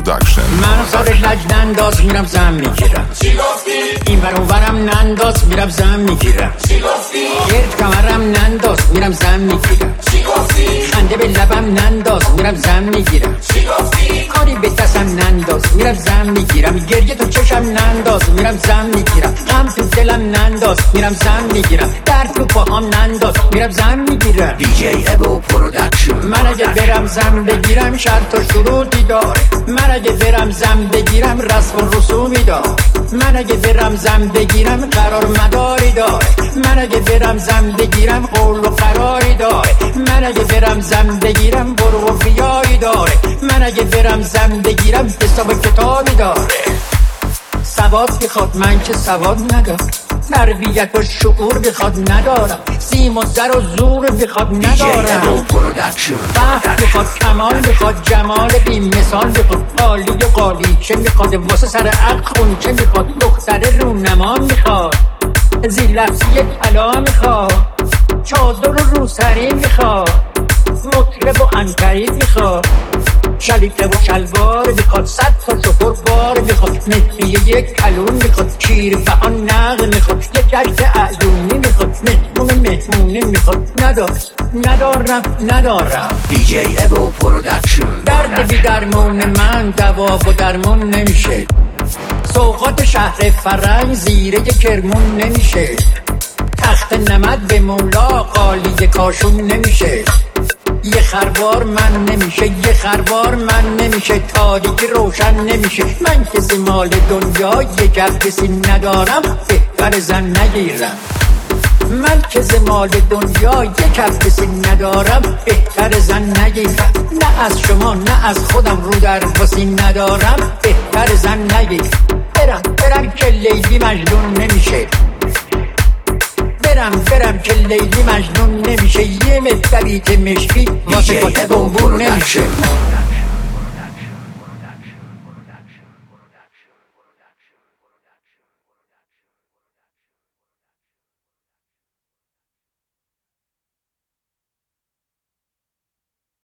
Production. منو سرش لج ننداز میرم زن میگیرم. چی گفتی؟ این ور اونورم ننداز میرم زن میگیرم. چی گفتی؟ گرد کمرم ننداز میرم زن میگیرم. چی گفتی؟ خنده به لبم ننداز میرم زن میگیرم. چی گفتی؟ کاری به دستم ننداز میرم زن میگیرم. گریه تو چشم ننداز میرم زن میگیرم. غم تو دلم ننداز میرم زن میگیرم. درد تو پاهام ننداز میرم زن میگیرم. DJ Ebo Production. من اگه برم زن بگیرم شرط و شروطی داره. من اگه برم زن بگیرم رسم و رسومی داره. من اگه برم زن بگیرم قرار مداری داره. من اگه برم زن بگیرم قول و قراری داره. من اگه برم زن بگیرم برو و بیایی داره. من اگه برم زن بگیرم حساب کتابی داره. سواد بخواد من که سواد ندارم. تربیت و شعور بخواد ندارم. سیم و زر و زور بخواد DJ ندارم. Ebo Production. فهم بخواد کمال بخواد جمال بی مثال بخواد قالی و قالی چه میخواد واسه سر عقل خون چه میخواد دختر رونما میخواد زیر لفظی طلا میخواد چادر و روسری میخواد مطرب و عنقری میخواد شلیته و شلوار میخواد 100 تا شکر بار میخواد مهری یک کلون میخواد شیر بهان نقل میخواد یک جشن اعلومی میخواد مهمونه میخواد ندارم DJ Ebo Production. درد بی درمون من دوا و درمون نمیشه. سوغات شهر فرنگ زیره کرمون نمیشه. تخت نمد به مولا قالی کاشون نمیشه. یه خروار من نمیشه. یه خروار من نمیشه. تاریکی روشن نمیشه. من کسی مال دنیا یه جب کسی ندارم بهتر زن نگیرم. من که مال دنیا یک کسی ندارم بهتر زن نگیرم. نه از شما نه از خودم رو در واسی ندارم بهتر زن نگیرم. برم که لیلی مجنون نمیشه. برم که لیلی مجنون نمیشه. یه مدبریت مشکی واسه کاتب نمیشه.